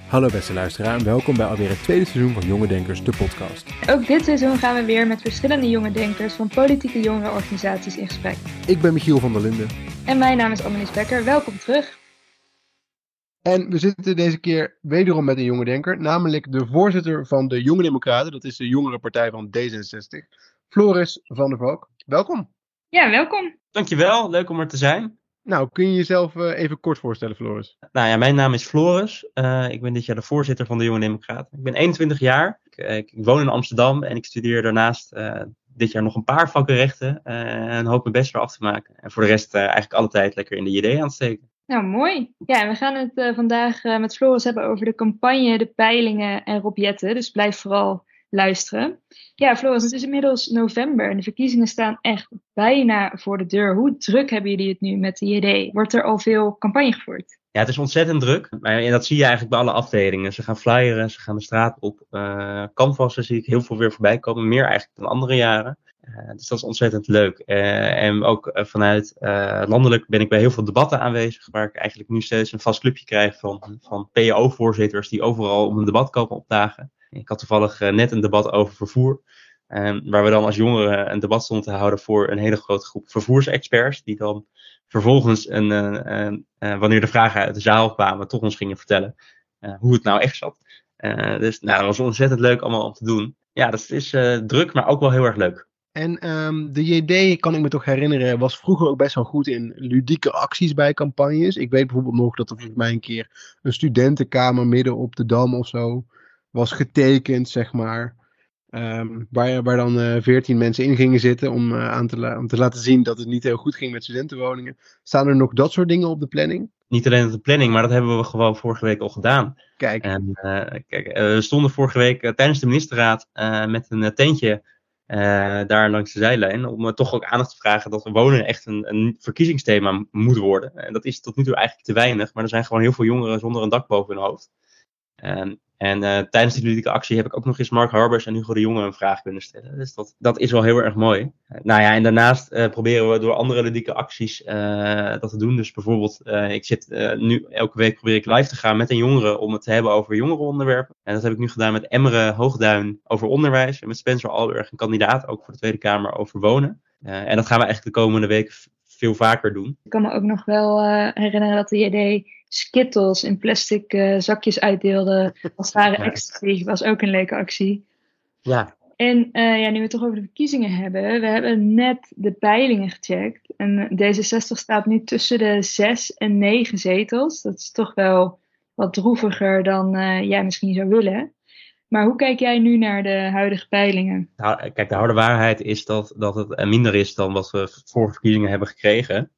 Hallo beste luisteraar en welkom bij alweer het tweede seizoen van Jonge Denkers, de podcast. Ook dit seizoen gaan we weer met verschillende jonge denkers van politieke jongerenorganisaties in gesprek. Ik ben Michiel van der Linden. En mijn naam is Annelies Becker. Welkom terug. En we zitten deze keer wederom met een jonge denker, namelijk de voorzitter van de Jonge Democraten, dat is de jongere partij van D66, Floris van der Valk. Welkom. Ja, welkom. Dankjewel, leuk om er te zijn. Nou, kun je jezelf even kort voorstellen, Floris? Nou ja, mijn naam is Floris. Ik ben dit jaar de voorzitter van de Jonge Democraten. Ik ben 21 jaar. Ik woon in Amsterdam en ik studeer daarnaast dit jaar nog een paar vakken rechten en hoop mijn bachelor af te maken. En voor de rest eigenlijk alle tijd lekker in de JD aan te steken. Nou, mooi. Ja, en we gaan het vandaag met Floris hebben over de campagne, de peilingen en Rob Jetten. Dus blijf vooral luisteren. Ja, Floris, het is inmiddels november en de verkiezingen staan echt bijna voor de deur. Hoe druk hebben jullie het nu met de JD? Wordt er al veel campagne gevoerd? Ja, het is ontzettend druk. Maar dat zie je eigenlijk bij alle afdelingen. Ze gaan flyeren, ze gaan de straat op. Canvassen zie ik heel veel weer voorbij komen. Meer eigenlijk dan andere jaren. Dus dat is ontzettend leuk. En ook vanuit landelijk ben ik bij heel veel debatten aanwezig. Waar ik eigenlijk nu steeds een vast clubje krijg van PO-voorzitters die overal om een debat komen opdagen. Ik had toevallig net een debat over vervoer. Waar we dan als jongeren een debat stonden te houden voor een hele grote groep vervoersexperts. Die dan vervolgens, wanneer de vragen uit de zaal kwamen, toch ons gingen vertellen hoe het nou echt zat. Dus dat was ontzettend leuk allemaal om te doen. Ja, dat is druk, maar ook wel heel erg leuk. En de JD, kan ik me toch herinneren, was vroeger ook best wel goed in ludieke acties bij campagnes. Ik weet bijvoorbeeld nog dat er volgens mij een keer een studentenkamer midden op de Dam of zo was getekend, zeg maar. Waar dan 14 mensen in gingen zitten om te laten zien dat het niet heel goed ging met studentenwoningen. Staan er nog dat soort dingen op de planning? Niet alleen op de planning, maar dat hebben we gewoon vorige week al gedaan. Kijk. We stonden vorige week tijdens de ministerraad met een tentje daar langs de zijlijn. Om toch ook aandacht te vragen dat wonen echt een verkiezingsthema moet worden. En dat is tot nu toe eigenlijk te weinig. Maar er zijn gewoon heel veel jongeren zonder een dak boven hun hoofd. Tijdens die ludieke actie heb ik ook nog eens Mark Harbers en Hugo de Jonge een vraag kunnen stellen. Dus dat is wel heel erg mooi. En daarnaast proberen we door andere ludieke acties dat te doen. Dus bijvoorbeeld, ik zit nu elke week probeer ik live te gaan met een jongere om het te hebben over jongerenonderwerpen. En dat heb ik nu gedaan met Emmere Hoogduin over onderwijs. En met Spencer Alberg, een kandidaat ook voor de Tweede Kamer over wonen. En dat gaan we eigenlijk de komende weken veel vaker doen. Ik kan me ook nog wel herinneren dat de JD Skittles in plastic zakjes uitdeelde. Als het ware ecstasy. Was ook een leuke actie. Ja. En nu we het toch over de verkiezingen hebben. We hebben net de peilingen gecheckt. En D66 staat nu tussen de 6 en 9 zetels. Dat is toch wel wat droeviger dan jij misschien zou willen. Maar hoe kijk jij nu naar de huidige peilingen? Nou, kijk, de harde waarheid is dat het minder is dan wat we vorige verkiezingen hebben gekregen.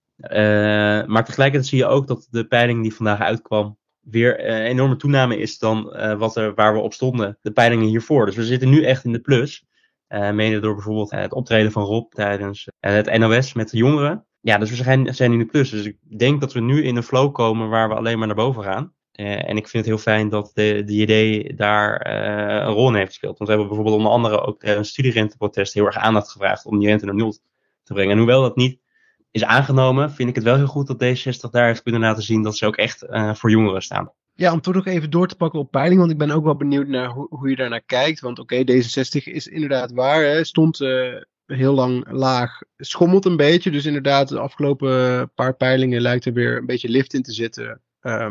Maar tegelijkertijd zie je ook dat de peiling die vandaag uitkwam weer een enorme toename is dan waar we op stonden, de peilingen hiervoor. Dus we zitten nu echt in de plus. Mede door bijvoorbeeld het optreden van Rob tijdens het NOS met de jongeren. Ja, dus we zijn in de plus. Dus ik denk dat we nu in een flow komen waar we alleen maar naar boven gaan. En ik vind het heel fijn dat de JD daar een rol in heeft gespeeld. Want we hebben bijvoorbeeld onder andere ook een studierenteprotest heel erg aandacht gevraagd om die rente naar 0 te brengen. En hoewel dat niet is aangenomen, vind ik het wel heel goed dat D66 daar heeft kunnen laten zien dat ze ook echt voor jongeren staan. Ja, om toch nog even door te pakken op peiling, want ik ben ook wel benieuwd naar hoe je daar naar kijkt. Want oké, D66 is inderdaad waar, hè, stond heel lang laag, schommelt een beetje. Dus inderdaad, de afgelopen paar peilingen lijkt er weer een beetje lift in te zitten.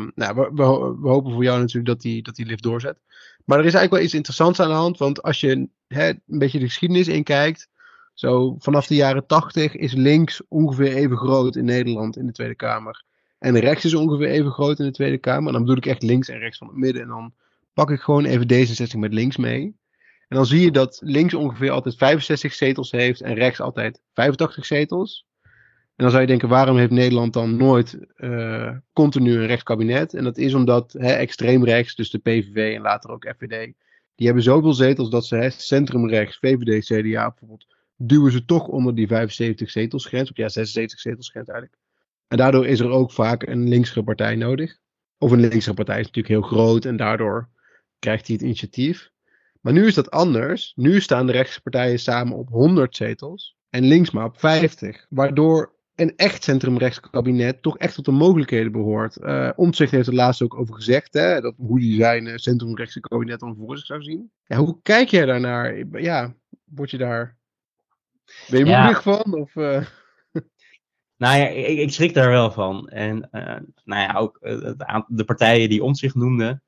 We hopen voor jou natuurlijk dat die lift doorzet. Maar er is eigenlijk wel iets interessants aan de hand, want als je een beetje de geschiedenis inkijkt, zo vanaf de jaren 80 is links ongeveer even groot in Nederland in de Tweede Kamer. En rechts is ongeveer even groot in de Tweede Kamer. En dan bedoel ik echt links en rechts van het midden. En dan pak ik gewoon even D66 met links mee. En dan zie je dat links ongeveer altijd 65 zetels heeft en rechts altijd 85 zetels. En dan zou je denken, waarom heeft Nederland dan nooit continu een rechtskabinet? En dat is omdat extreem rechts, dus de PVV en later ook FVD, die hebben zoveel zetels dat ze centrumrechts, VVD, CDA bijvoorbeeld, duwen ze toch onder die 75 zetelsgrens. Of ja, 76 zetelsgrens eigenlijk. En daardoor is er ook vaak een linkse partij nodig. Of een linkse partij is natuurlijk heel groot en daardoor krijgt hij het initiatief. Maar nu is dat anders. Nu staan de rechtse partijen samen op 100 zetels en links maar op 50. Waardoor een echt centrumrechts kabinet toch echt tot de mogelijkheden behoort. Omtzigt heeft er laatst ook over gezegd, hè, dat hoe hij zijn centrumrechtse kabinet dan voor zich zou zien. Ja, hoe kijk jij daarnaar? Ja, word je daar... Ben je moedig van? Of, Nou ja, ik schrik daar wel van. En nou ja, ook de partijen die Omtzigt noemde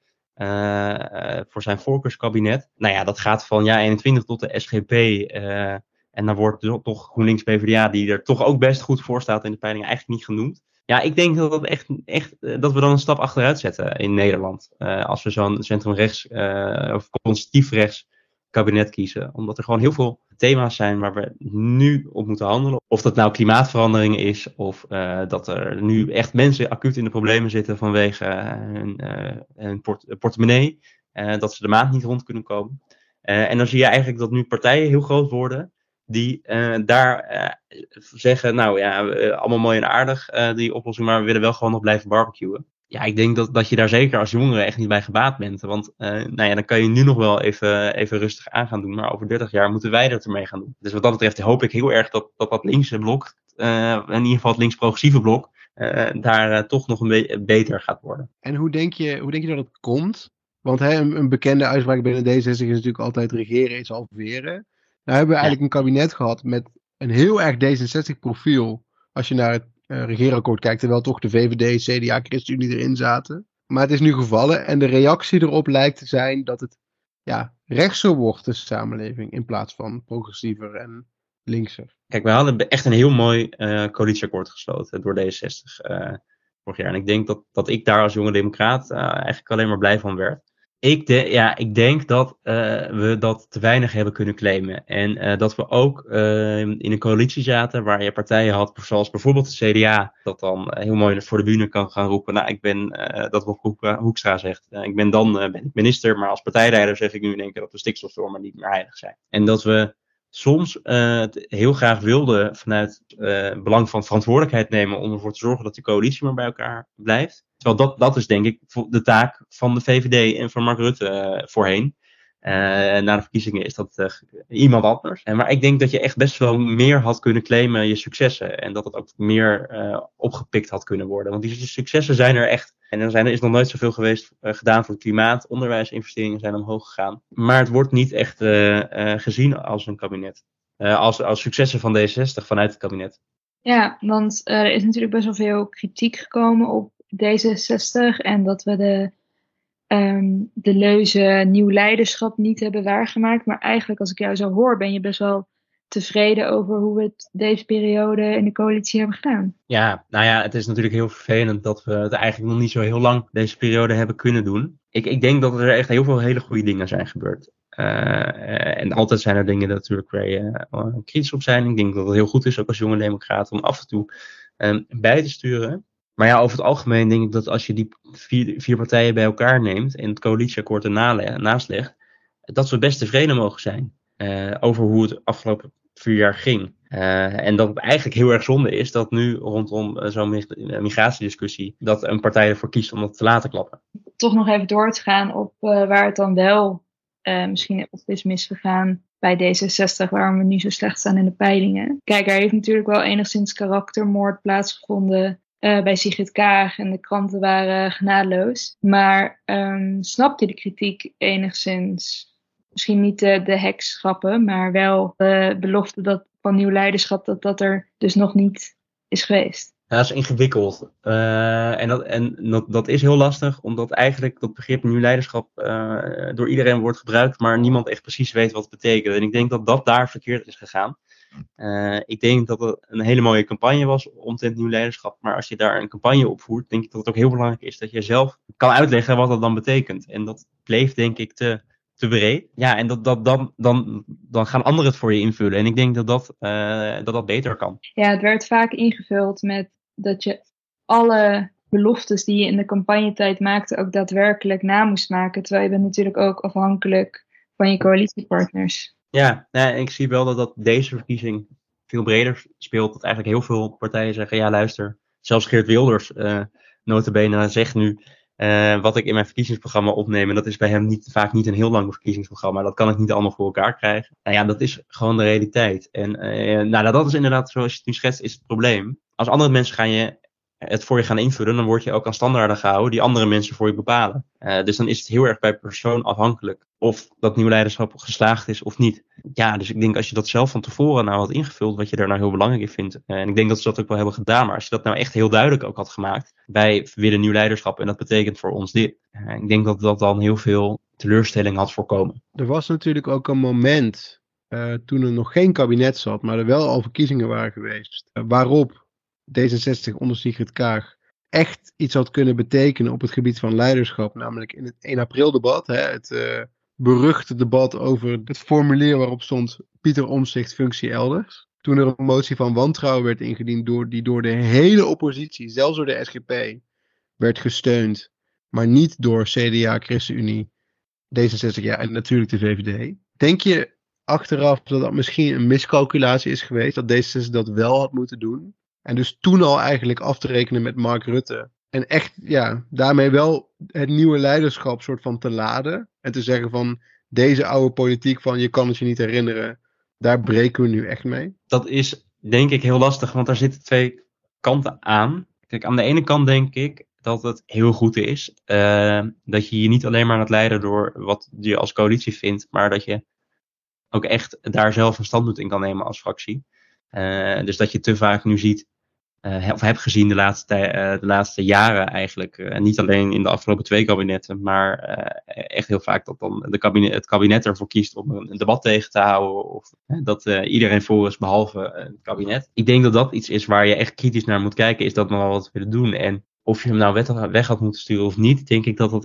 voor zijn voorkeurskabinet. Nou ja, dat gaat van JA21 tot de SGP. En dan wordt toch GroenLinks PvdA, die er toch ook best goed voor staat in de peilingen, eigenlijk niet genoemd. Ja, ik denk dat dat we dan een stap achteruit zetten in Nederland. Als we zo'n centrumrechts of conservatief rechts kabinet kiezen. Omdat er gewoon heel veel thema's zijn waar we nu op moeten handelen. Of dat nou klimaatverandering is, of dat er nu echt mensen acuut in de problemen zitten vanwege hun portemonnee. Dat ze de maand niet rond kunnen komen. En dan zie je eigenlijk dat nu partijen heel groot worden die daar zeggen, nou ja, allemaal mooi en aardig die oplossing, maar we willen wel gewoon nog blijven barbecuen. Ja, ik denk dat je daar zeker als jongere echt niet bij gebaat bent. Want nou ja, dan kan je nu nog wel even rustig aan gaan doen. Maar over 30 jaar moeten wij dat ermee gaan doen. Dus wat dat betreft hoop ik heel erg dat linkse blok, in ieder geval het links-progressieve blok, daar toch nog een beetje beter gaat worden. En hoe denk je dat het komt? Want een bekende uitspraak binnen D66 is natuurlijk altijd regeren is halveren. Nou hebben we eigenlijk een kabinet gehad met een heel erg D66 profiel. Als je naar het regeerakkoord kijkt, terwijl toch de VVD, CDA, ChristenUnie erin zaten. Maar het is nu gevallen en de reactie erop lijkt te zijn dat het rechtser wordt, de samenleving, in plaats van progressiever en linkser. Kijk, we hadden echt een heel mooi coalitieakkoord gesloten door D66 vorig jaar. En ik denk dat ik daar als jonge democraat eigenlijk alleen maar blij van werd. Ik denk dat we dat te weinig hebben kunnen claimen. En dat we ook in een coalitie zaten waar je partijen had, zoals bijvoorbeeld de CDA, dat dan heel mooi voor de bühne kan gaan roepen. Nou, ik ben, dat wat Hoekstra zegt, ben ik minister, maar als partijleider zeg ik nu in één keer dat de stikstofnormen niet meer heilig zijn. En dat we soms het heel graag wilden vanuit belang van verantwoordelijkheid nemen om ervoor te zorgen dat de coalitie maar bij elkaar blijft. Terwijl dat is denk ik de taak van de VVD en van Mark Rutte voorheen. Na de verkiezingen is dat iemand anders. Maar ik denk dat je echt best wel meer had kunnen claimen je successen. En dat het ook meer opgepikt had kunnen worden. Want die successen zijn er echt. En er is nog nooit zoveel geweest gedaan voor het klimaat. Onderwijsinvesteringen zijn omhoog gegaan. Maar het wordt niet echt gezien als een kabinet. Als successen van D66 vanuit het kabinet. Ja, want er is natuurlijk best wel veel kritiek gekomen op D66. En dat we de leuze nieuw leiderschap niet hebben waargemaakt. Maar eigenlijk, als ik jou zo hoor, ben je best wel tevreden over hoe we het deze periode in de coalitie hebben gedaan. Ja, nou ja, het is natuurlijk heel vervelend dat we het eigenlijk nog niet zo heel lang deze periode hebben kunnen doen. Ik denk dat er echt heel veel hele goede dingen zijn gebeurd. En altijd zijn er dingen natuurlijk waar je kritisch op zijn. Ik denk dat het heel goed is, ook als jonge democraat, om af en toe bij te sturen. Maar ja, over het algemeen denk ik dat als je die vier partijen bij elkaar neemt en het coalitieakkoord ernaast legt, dat we best tevreden mogen zijn over hoe het afgelopen 4 jaar ging. En dat het eigenlijk heel erg zonde is dat nu rondom zo'n migratiediscussie dat een partij ervoor kiest om dat te laten klappen. Toch nog even door te gaan op waar het dan wel misschien op is misgegaan bij D66, waarom we nu zo slecht staan in de peilingen. Kijk, er heeft natuurlijk wel enigszins karaktermoord plaatsgevonden bij Sigrid Kaag en de kranten waren genadeloos. Maar snapte de kritiek enigszins? Misschien niet de hekschappen, maar wel de belofte van nieuw leiderschap dat er dus nog niet is geweest. Ja, dat is ingewikkeld. Dat is heel lastig, omdat eigenlijk dat begrip nieuw leiderschap door iedereen wordt gebruikt, maar niemand echt precies weet wat het betekent. En ik denk dat daar verkeerd is gegaan. Ik denk dat het een hele mooie campagne was omtrent nieuw leiderschap. Maar als je daar een campagne op voert, denk ik dat het ook heel belangrijk is dat je zelf kan uitleggen wat dat dan betekent. En dat bleef denk ik te breed. Ja, en dan gaan anderen het voor je invullen. En ik denk dat beter kan. Ja, het werd vaak ingevuld met dat je alle beloftes die je in de campagnetijd maakte ook daadwerkelijk na moest maken. Terwijl je bent natuurlijk ook afhankelijk van je coalitiepartners. Ja, ik zie wel dat deze verkiezing veel breder speelt. Dat eigenlijk heel veel partijen zeggen, ja luister, zelfs Geert Wilders nota bene zegt nu wat ik in mijn verkiezingsprogramma opneem. En dat is bij hem vaak niet een heel lang verkiezingsprogramma. Dat kan ik niet allemaal voor elkaar krijgen. Nou ja, dat is gewoon de realiteit. En dat is inderdaad, zoals je het nu schetst, is het probleem. als andere mensen het voor je gaan invullen, dan word je ook aan standaarden gehouden die andere mensen voor je bepalen. Dus dan is het heel erg bij persoon afhankelijk of dat nieuw leiderschap geslaagd is of niet. Ja, dus ik denk als je dat zelf van tevoren nou had ingevuld, wat je daar nou heel belangrijk in vindt. En ik denk dat ze dat ook wel hebben gedaan, maar als je dat nou echt heel duidelijk ook had gemaakt. Wij willen nieuw leiderschap en dat betekent voor ons dit. Ik denk dat dat dan heel veel teleurstelling had voorkomen. Er was natuurlijk ook een moment toen er nog geen kabinet zat, maar er wel al verkiezingen waren geweest. Waarop D66 onder Sigrid Kaag echt iets had kunnen betekenen op het gebied van leiderschap. Namelijk in het 1 april debat. Het beruchte debat over het formulier waarop stond Pieter Omtzigt functie elders. Toen er een motie van wantrouwen werd ingediend die door de hele oppositie, zelfs door de SGP, werd gesteund. Maar niet door CDA, ChristenUnie, D66 en natuurlijk de VVD. Denk je achteraf dat misschien een miscalculatie is geweest, dat D66 dat wel had moeten doen? En dus toen al eigenlijk af te rekenen met Mark Rutte. En echt, daarmee wel het nieuwe leiderschap soort van te laden. En te zeggen van, deze oude politiek van je kan het je niet herinneren, daar breken we nu echt mee. Dat is denk ik heel lastig, want daar zitten twee kanten aan. Kijk, aan de ene kant denk ik dat het heel goed is dat je je niet alleen maar laat leiden door wat je als coalitie vindt, maar dat je ook echt daar zelf een standpunt in kan nemen als fractie. Dus dat je te vaak nu ziet, of hebt gezien de laatste jaren eigenlijk, niet alleen in de afgelopen 2 kabinetten, maar echt heel vaak dat dan het kabinet ervoor kiest om een debat tegen te houden, of dat iedereen voor is behalve het kabinet. Ik denk dat dat iets is waar je echt kritisch naar moet kijken, is dat nog wel wat willen doen. En of je hem nou weg had moeten sturen of niet, denk ik dat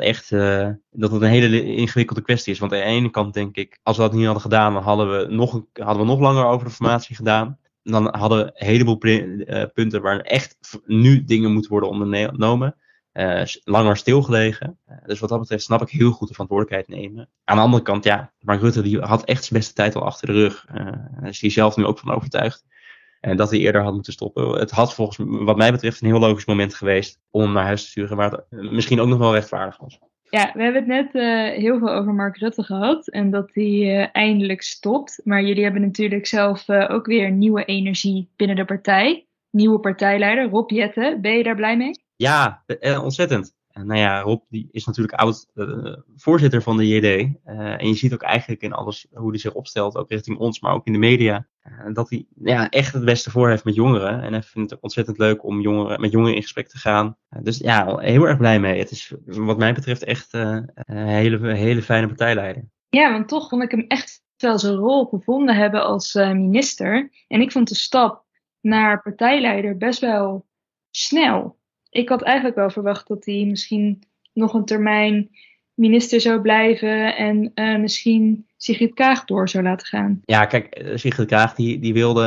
dat een hele ingewikkelde kwestie is. Want aan de ene kant denk ik, als we dat niet hadden gedaan, dan hadden we nog langer over de formatie gedaan. Dan hadden we een heleboel punten waar echt nu dingen moeten worden ondernomen. Langer stilgelegen. Dus wat dat betreft snap ik heel goed de verantwoordelijkheid nemen. Aan de andere kant, Mark Rutte die had echt zijn beste tijd al achter de rug. Daar is hij zelf nu ook van overtuigd. En dat hij eerder had moeten stoppen. Het had wat mij betreft een heel logisch moment geweest om hem naar huis te sturen, waar het misschien ook nog wel rechtvaardig was. Ja, we hebben het net heel veel over Mark Rutte gehad en dat hij eindelijk stopt. Maar jullie hebben natuurlijk zelf ook weer nieuwe energie binnen de partij. Nieuwe partijleider, Rob Jetten. Ben je daar blij mee? Ja, ontzettend. Rob die is natuurlijk oud voorzitter van de JD. En je ziet ook eigenlijk in alles hoe hij zich opstelt, ook richting ons, maar ook in de media. Dat hij echt het beste voor heeft met jongeren. En hij vindt het ontzettend leuk om met jongeren in gesprek te gaan. Dus heel erg blij mee. Het is wat mij betreft echt een hele fijne partijleider. Ja, want toch vond ik hem echt wel zijn rol gevonden hebben als minister. En ik vond de stap naar partijleider best wel snel. Ik had eigenlijk wel verwacht dat hij misschien nog een termijn minister zou blijven en misschien Sigrid Kaag door zou laten gaan. Ja, kijk, Sigrid Kaag die wilde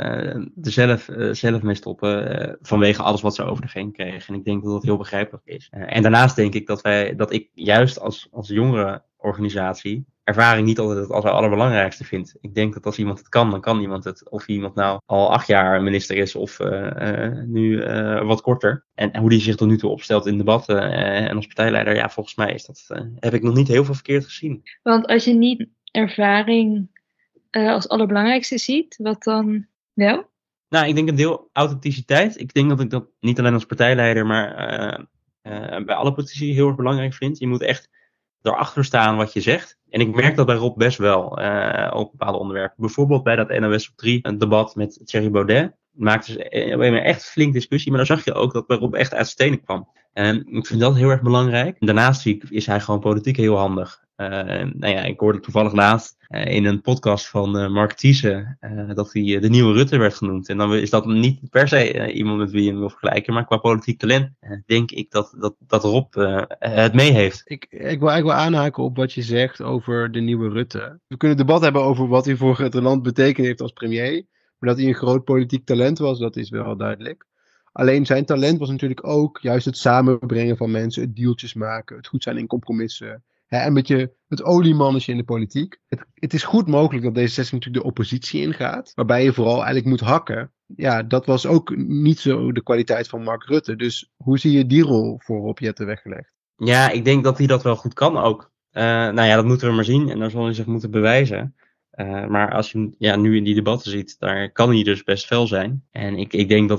er zelf mee stoppen vanwege alles wat ze over de heen kreeg. En ik denk dat dat heel begrijpelijk is. En daarnaast denk ik dat ik juist als jongere organisatie ervaring niet altijd het allerbelangrijkste vind. Ik denk dat als iemand het kan, dan kan iemand het. Of iemand nou al 8 jaar minister is of nu wat korter. En hoe die zich tot nu toe opstelt in debatten en als partijleider, volgens mij heb ik nog niet heel veel verkeerd gezien. Want als je niet ervaring als allerbelangrijkste ziet, wat dan wel? Nou, ik denk een deel authenticiteit. Ik denk dat ik dat niet alleen als partijleider, maar bij alle politici heel erg belangrijk vind. Je moet echt erachter staan wat je zegt. En ik merk dat bij Rob best wel op bepaalde onderwerpen. Bijvoorbeeld bij dat NOS op 3, een debat met Thierry Baudet. Maakte ze echt flink discussie, maar dan zag je ook dat bij Rob echt uit stenen kwam. En ik vind dat heel erg belangrijk. Daarnaast is hij gewoon politiek heel handig. Ik hoorde toevallig laatst in een podcast van Mark Thiessen dat hij de nieuwe Rutte werd genoemd. En dan is dat niet per se iemand met wie je hem wil vergelijken, maar qua politiek talent denk ik dat Rob het mee heeft. Ik wil eigenlijk wel aanhaken op wat je zegt over de nieuwe Rutte. We kunnen debat hebben over wat hij voor het land betekend heeft als premier. Maar dat hij een groot politiek talent was, dat is wel duidelijk. Alleen zijn talent was natuurlijk ook juist het samenbrengen van mensen, het dealtjes maken, het goed zijn in compromissen. En een beetje het oliemannetje in de politiek. Het is goed mogelijk dat D66 natuurlijk de oppositie ingaat. Waarbij je vooral eigenlijk moet hakken. Ja, dat was ook niet zo de kwaliteit van Mark Rutte. Dus hoe zie je die rol voor Rob Jetten weggelegd? Ja, ik denk dat hij dat wel goed kan ook. Dat moeten we maar zien. En dan zal hij zich moeten bewijzen. Maar als je nu in die debatten ziet, daar kan hij dus best fel zijn. En ik denk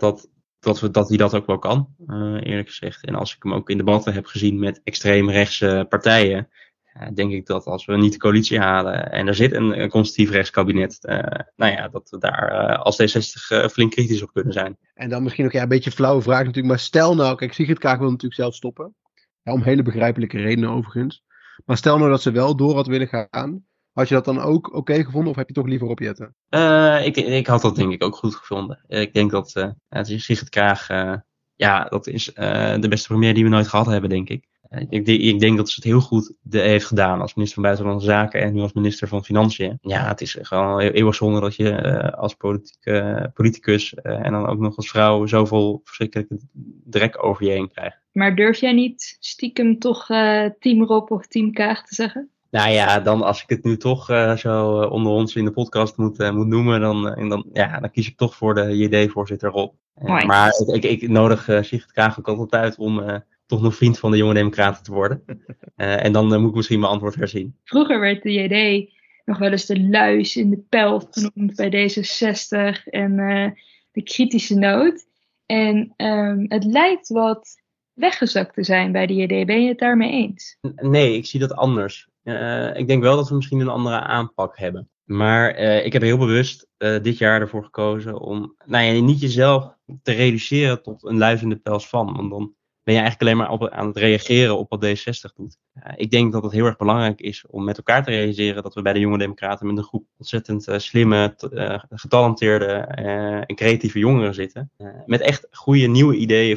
dat hij dat ook wel kan, eerlijk gezegd. En als ik hem ook in debatten heb gezien met extreemrechtse partijen, denk ik dat als we niet de coalitie halen en er zit een conservatief rechtskabinet, dat we daar als D60 flink kritisch op kunnen zijn. En dan misschien ook een beetje een flauwe vraag natuurlijk, maar stel nou, kijk, Sigrid Kaag wil natuurlijk zelf stoppen. Ja, om hele begrijpelijke redenen overigens. Maar stel nou dat ze wel door had willen gaan, had je dat dan ook oké gevonden of heb je toch liever op Jette? Ik had dat denk ik ook goed gevonden. Ik denk dat Sigrid Kaag, dat is de beste premier die we nooit gehad hebben, denk ik. Ik denk dat ze het heel goed heeft gedaan als minister van Buitenlandse Zaken en nu als minister van Financiën. Ja, het is gewoon eeuwig zonde dat je als politicus en dan ook nog als vrouw zoveel verschrikkelijke drek over je heen krijgt. Maar durf jij niet stiekem toch team Rob of team Kaag te zeggen? Nou ja, dan als ik het nu toch zo onder ons in de podcast moet noemen, dan kies ik toch voor de JD-voorzitter Rob. Maar ik nodig Sigrid Kaag ook altijd uit om toch nog vriend van de Jonge Democraten te worden. En dan moet ik misschien mijn antwoord herzien. Vroeger werd de JD nog wel eens de luis in de pelt genoemd bij D66 en de kritische noot. En het lijkt wat weggezakt te zijn bij de JD. Ben je het daarmee eens? Nee, ik zie dat anders. Ik denk wel dat we misschien een andere aanpak hebben. Maar ik heb heel bewust dit jaar ervoor gekozen om niet jezelf te reduceren tot een luis in de pels van. Want dan ben je eigenlijk alleen maar aan het reageren op wat D66 doet. Ik denk dat het heel erg belangrijk is om met elkaar te realiseren dat we bij de Jonge Democraten met een groep ontzettend slimme, getalenteerde en creatieve jongeren zitten. Met echt goede nieuwe ideeën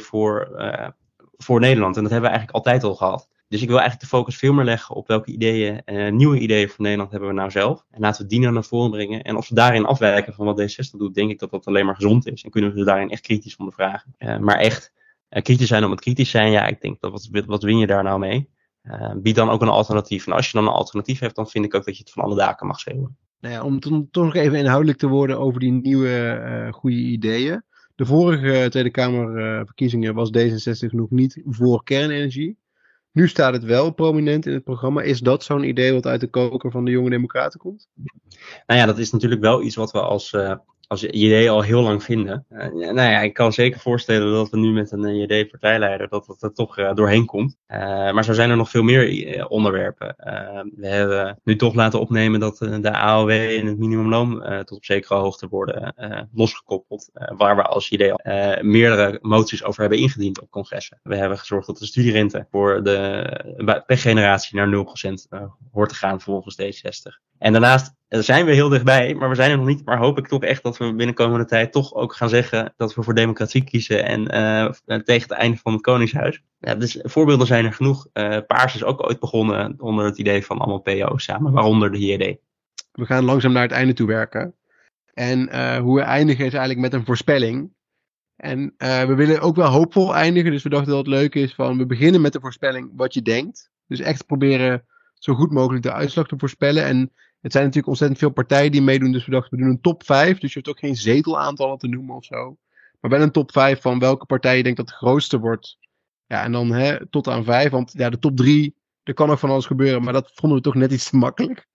voor Nederland. En dat hebben we eigenlijk altijd al gehad. Dus ik wil eigenlijk de focus veel meer leggen op welke ideeën, nieuwe ideeën voor Nederland hebben we nou zelf. En laten we die nou naar voren brengen. En als we daarin afwijken van wat D66 doet, denk ik dat dat alleen maar gezond is. En kunnen we daarin echt kritisch ondervragen. Maar echt kritisch zijn om het kritisch zijn, ja, ik denk, wat win je daar nou mee? Bied dan ook een alternatief. En als je dan een alternatief hebt, dan vind ik ook dat je het van alle daken mag schreeuwen. Nou ja, om toch nog even inhoudelijk te worden over die nieuwe goede ideeën. De vorige Tweede Kamerverkiezingen was D66 nog niet voor kernenergie. Nu staat het wel prominent in het programma. Is dat zo'n idee wat uit de koker van de Jonge Democraten komt? Nou ja, dat is natuurlijk wel iets wat we als JD al heel lang vinden. Ik kan zeker voorstellen dat we nu met een JD-partijleider dat er toch doorheen komt. Maar zo zijn er nog veel meer onderwerpen. We hebben nu toch laten opnemen dat de AOW en het minimumloon tot op zekere hoogte worden losgekoppeld. Waar we als JD meerdere moties over hebben ingediend op congressen. We hebben gezorgd dat de studierente voor de pechgeneratie naar 0% hoort te gaan volgens D60. En daarnaast zijn we heel dichtbij, maar we zijn er nog niet. Maar hoop ik toch echt dat we binnen de komende tijd toch ook gaan zeggen dat we voor democratie kiezen en tegen het einde van het Koningshuis. Ja, dus voorbeelden zijn er genoeg. Paars is ook ooit begonnen onder het idee van allemaal PO's samen, waaronder de JD. We gaan langzaam naar het einde toe werken. En hoe we eindigen is eigenlijk met een voorspelling. En we willen ook wel hoopvol eindigen, dus we dachten dat het leuk is van we beginnen met de voorspelling wat je denkt. Dus echt proberen zo goed mogelijk de uitslag te voorspellen. En het zijn natuurlijk ontzettend veel partijen die meedoen, dus we dachten we doen een top 5. Dus je hoeft ook geen zetelaantallen te noemen of zo. Maar wel een top 5 van welke partij je denkt dat de grootste wordt. Ja, en dan tot aan 5, want ja, de top 3, er kan ook van alles gebeuren, maar dat vonden we toch net iets te makkelijk.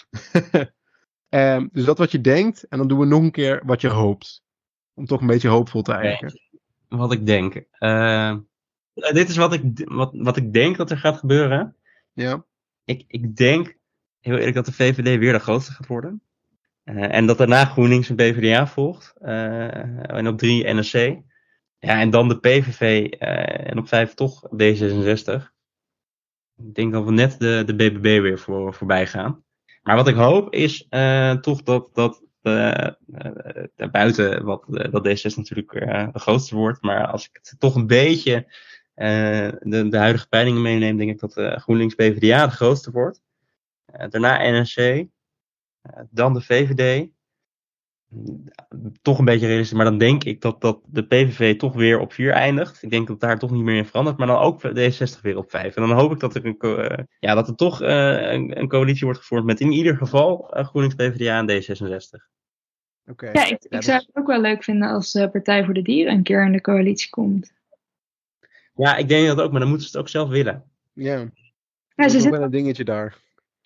Dus dat wat je denkt, en dan doen we nog een keer wat je hoopt. Om toch een beetje hoopvol te eindigen. Wat ik denk. Dit is wat ik denk dat er gaat gebeuren. Ja. Ik denk, heel eerlijk, dat de VVD weer de grootste gaat worden. En dat daarna GroenLinks en PvdA volgt. En op 3 NSC. Ja, en dan de PVV en op 5 toch D66. Ik denk dat we net de BBB weer voorbij gaan. Maar wat ik hoop is toch dat buiten dat D66 natuurlijk de grootste wordt. Maar als ik het toch een beetje de huidige peilingen meeneem, denk ik dat GroenLinks PvdA de grootste wordt. Daarna NSC. Dan de VVD. Toch een beetje realistisch, maar dan denk ik dat de PVV toch weer op 4 eindigt. Ik denk dat daar toch niet meer in verandert, maar dan ook D66 weer op 5. En dan hoop ik dat er toch een coalitie wordt gevormd met in ieder geval GroenLinks, PvdA en D66. Okay. Ja, ik zou het ook wel leuk vinden als Partij voor de Dieren een keer in de coalitie komt. Ja, ik denk dat ook, maar dan moeten ze het ook zelf willen. Ja, Ja, dat is wel een dingetje daar.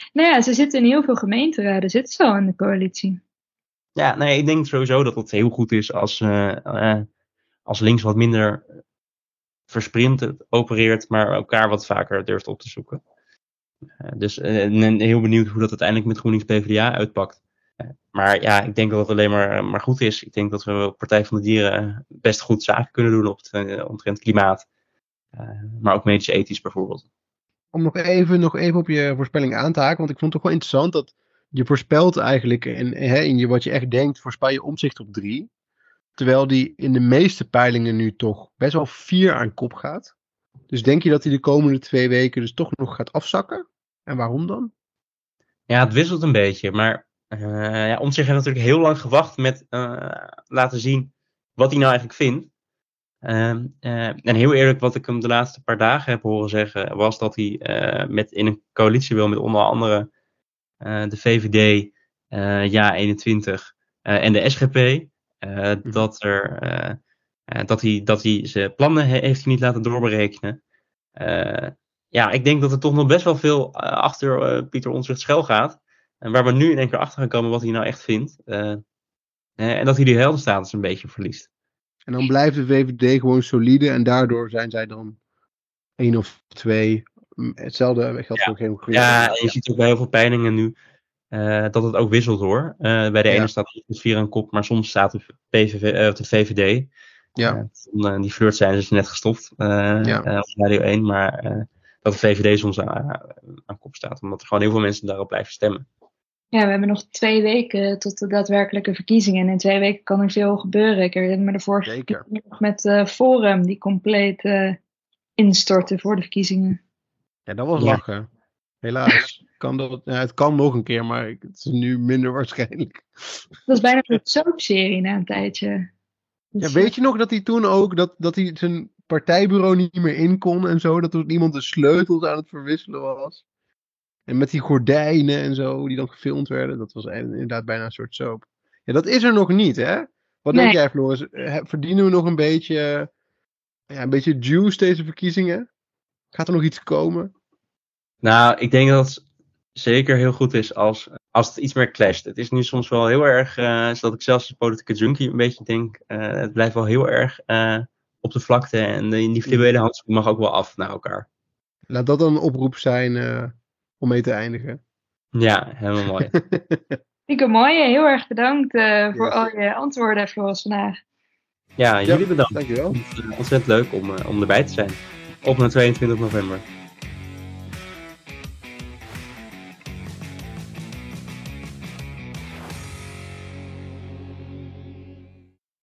Nou ja, ze zitten in heel veel gemeenteraden, zitten ze al in de coalitie. Ja, nee, ik denk sowieso dat het heel goed is als links wat minder versprint opereert, maar elkaar wat vaker durft op te zoeken. Dus heel benieuwd hoe dat uiteindelijk met GroenLinks PvdA uitpakt. Maar ja, ik denk dat het alleen maar goed is. Ik denk dat we op Partij van de Dieren best goed zaken kunnen doen omtrent klimaat. Maar ook medisch-ethisch bijvoorbeeld. Om nog even op je voorspelling aan te haken, want ik vond het toch wel interessant dat je voorspelt eigenlijk in wat je echt denkt, voorspel je Omtzigt op 3. Terwijl die in de meeste peilingen nu toch best wel 4 aan kop gaat. Dus denk je dat hij de komende 2 weken dus toch nog gaat afzakken? En waarom dan? Ja, het wisselt een beetje. Maar Omtzigt heeft natuurlijk heel lang gewacht met laten zien wat hij nou eigenlijk vindt. En heel eerlijk, wat ik hem de laatste paar dagen heb horen zeggen, was dat hij in een coalitie wil met onder andere de VVD, Ja21 en de SGP. Dat hij zijn plannen heeft hij niet laten doorberekenen. Ik denk dat er toch nog best wel veel achter Pieter Omtzigt schuil gaat. En waar we nu in één keer achter gaan komen wat hij nou echt vindt. En dat hij die heldenstatus een beetje verliest. En dan blijft de VVD gewoon solide en daardoor zijn zij dan 1 of 2. Hetzelfde geldt voor geen groei. Ja, en je ziet ook bij heel veel peilingen nu dat het ook wisselt hoor. Bij de ene staat het 4 aan kop, maar soms staat de VVD. Ja. Die flirt zijn dus net gestopt op Radio 1, maar dat de VVD soms aan kop staat. Omdat er gewoon heel veel mensen daarop blijven stemmen. Ja, we hebben nog 2 weken tot de daadwerkelijke verkiezingen. En in 2 weken kan er veel gebeuren. Ik herinner me de vorige keer nog met Forum, die compleet instortte voor de verkiezingen. Ja, dat was lachen. Helaas. Het kan nog een keer, maar het is nu minder waarschijnlijk. Dat is bijna een soapserie na een tijdje. Dus, ja, weet je nog dat hij toen ook, dat hij zijn partijbureau niet meer in kon en zo? Dat er iemand de sleutels aan het verwisselen was? En met die gordijnen en zo, die dan gefilmd werden. Dat was inderdaad bijna een soort soap. Ja, dat is er nog niet, hè? Wat denk jij, Floris? Verdienen we nog een beetje juice deze verkiezingen? Gaat er nog iets komen? Nou, ik denk dat het zeker heel goed is als het iets meer clasht. Het is nu soms wel heel erg, zodat ik zelfs als politieke junkie een beetje denk, het blijft wel heel erg op de vlakte en de individuele handschoen mag ook wel af naar elkaar. Laat dat dan een oproep zijn om mee te eindigen. Ja, helemaal mooi. Nico, mooi. Heel erg bedankt voor al je antwoorden, Floris, vandaag. Ja, jullie bedankt. Dankjewel. Ontzettend leuk om erbij te zijn. Op naar 22 november.